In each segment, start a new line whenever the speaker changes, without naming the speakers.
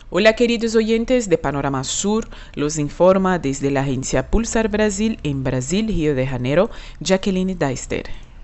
Hola queridos oyentes de Panorama Sur, los informa desde la agencia Pulsar Brasil en Brasil, Río de Janeiro, Jacqueline Deister.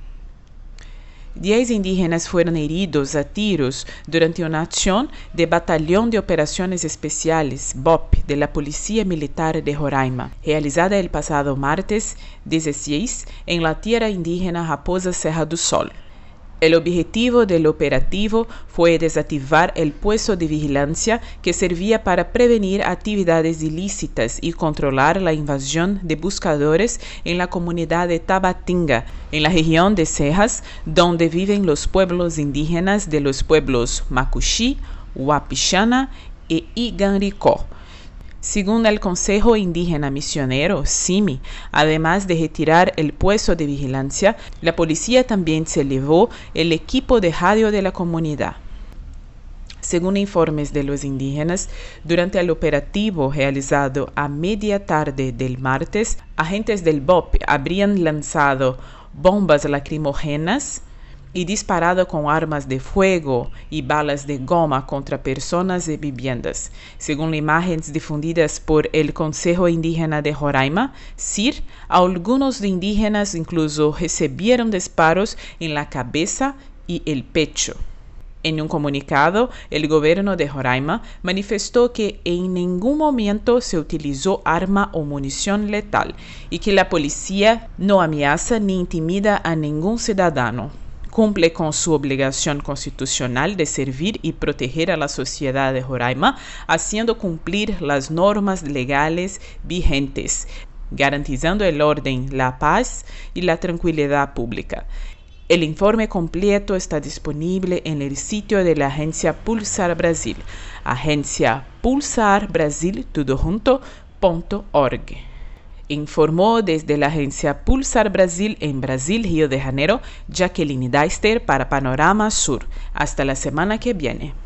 10 indígenas fueron heridos a tiros durante una acción del Batallón de Operaciones Especiales, BOP, de la Policía Militar de Roraima, realizada el pasado martes 16 en la tierra indígena Raposa Serra do Sol. El objetivo del operativo fue desactivar el puesto de vigilancia que servía para prevenir actividades ilícitas y controlar la invasión de buscadores en la comunidad de Tabatinga, en la región de Serras, donde viven los pueblos indígenas de los pueblos Macuxí, Huapixana e Iganricó. Según el Consejo Indígena Misionero, CIMI, además de retirar el puesto de vigilancia, la policía también se llevó el equipo de radio de la comunidad. Según informes de los indígenas, durante el operativo realizado a media tarde del martes, agentes del BOP habrían lanzado bombas lacrimógenas y disparado con armas de fuego y balas de goma contra personas y viviendas. Según imágenes difundidas por el Consejo Indígena de Roraima, CIR, algunos indígenas incluso recibieron disparos en la cabeza y el pecho. En un comunicado, el gobierno de Roraima manifestó que en ningún momento se utilizó arma o munición letal y que la policía no amenaza ni intimida a ningún ciudadano. Cumple con su obligación constitucional de servir y proteger a la sociedad de Roraima, haciendo cumplir las normas legales vigentes, garantizando el orden, la paz y la tranquilidad pública. El informe completo está disponible en el sitio de la agencia Pulsar Brasil, agenciapulsarbrasil.org. Informó desde la agencia Pulsar Brasil en Brasil, Río de Janeiro, Jacqueline Deister para Panorama Sur. Hasta la semana que viene.